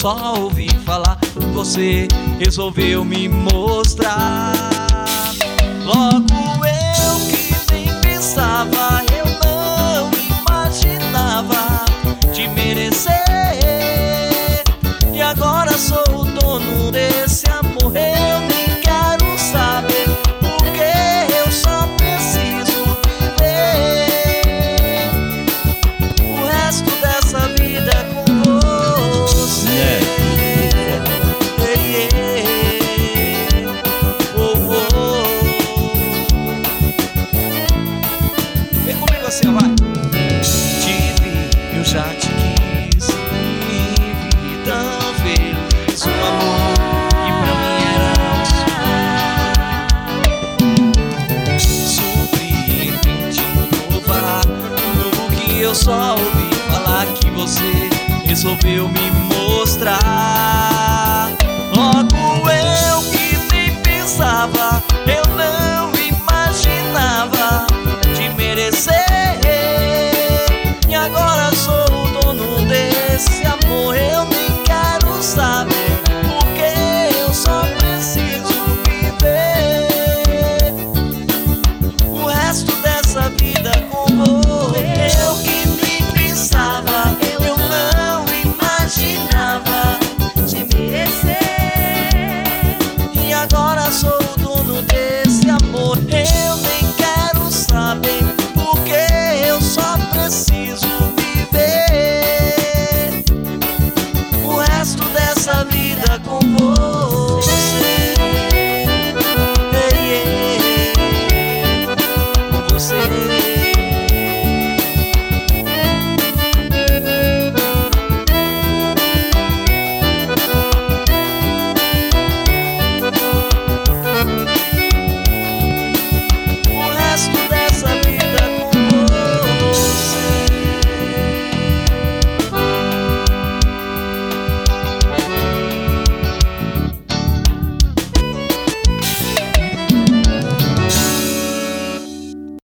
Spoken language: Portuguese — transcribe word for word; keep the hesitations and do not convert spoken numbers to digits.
só ouvi falar, você resolveu me mostrar. Logo eu que nem pensava, eu não imaginava te merecer. E agora sou o dono desse amor, eu nem quero saber, porque eu só preciso viver o resto dessa vida com você. Ei, ei, oh, oh. Vem comigo assim, vai. Te vi, eu já te quis, me vi tão feliz, um amor que pra mim era um sonho. Surpreendente, falar do que eu só ouvi falar, que você resolveu me mostrar. Logo eu que nem pensava, eu não imaginava te merecer. E agora sou o dono desse amor, eu nem quero saber, porque eu só preciso viver o resto dessa vida com você. Eu que nem pensava, eu não imaginava te merecer. E agora sou